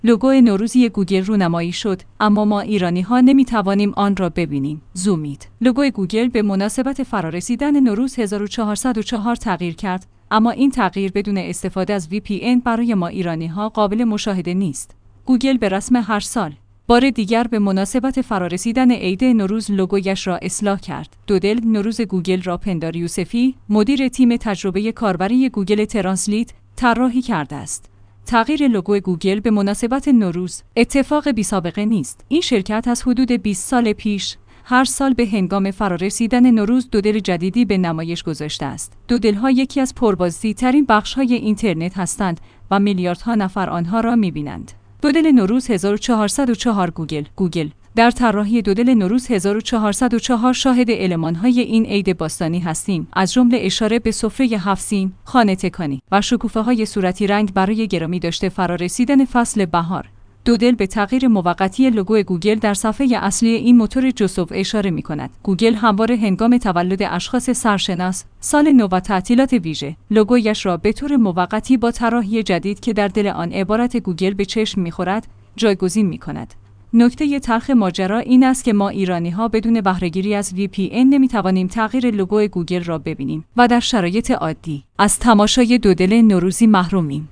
لوگو نوروزی گوگل رونمایی شد، اما ما ایرانی‌ها نمی‌توانیم آن را ببینیم. زومید. لوگوی گوگل به مناسبت فرارسیدن نوروز 1404 تغییر کرد، اما این تغییر بدون استفاده از VPN برای ما ایرانی‌ها قابل مشاهده نیست. گوگل به رسم هر سال بار دیگر به مناسبت فرارسیدن عید نوروز لوگویش را اصلاح کرد. دودل نوروز گوگل را پندار یوسفی، مدیر تیم تجربه کاربری گوگل ترنسلیت، طراحی کرده است. تغییر لوگو گوگل به مناسبت نوروز اتفاق بی‌سابقه نیست. این شرکت از حدود 20 سال پیش هر سال به هنگام فرارسیدن نوروز دودل جدیدی به نمایش گذاشته است. دودل‌ها یکی از پربازدیدترین بخش‌های اینترنت هستند و میلیاردها نفر آنها را می‌بینند. دودل نوروز 1404 گوگل در طراحی دودل نوروز 1404 شاهد المان‌های این عید باستانی هستیم، از جمله اشاره به سفره 7 سین، خانه تکانی و شکوفه‌های صورتی رنگ برای گرامی داشته فرارسیدن فصل بهار. دودل به تغییر موقتی لوگو گوگل در صفحه اصلی این موتور جستجو اشاره می‌کند. گوگل همواره هنگام تولد اشخاص سرشناس، سال نو و تعطیلات ویژه، لوگویش را به طور موقتی با طراحی جدید که در دل آن عبارت گوگل به چشم می‌خورد، جایگزین می‌کند. نکته تلخ ماجرا این است که ما ایرانی‌ها بدون بهره‌گیری از VPN نمی‌توانیم تغییر لوگو گوگل را ببینیم و در شرایط عادی از تماشای دودل نوروزی محرومیم.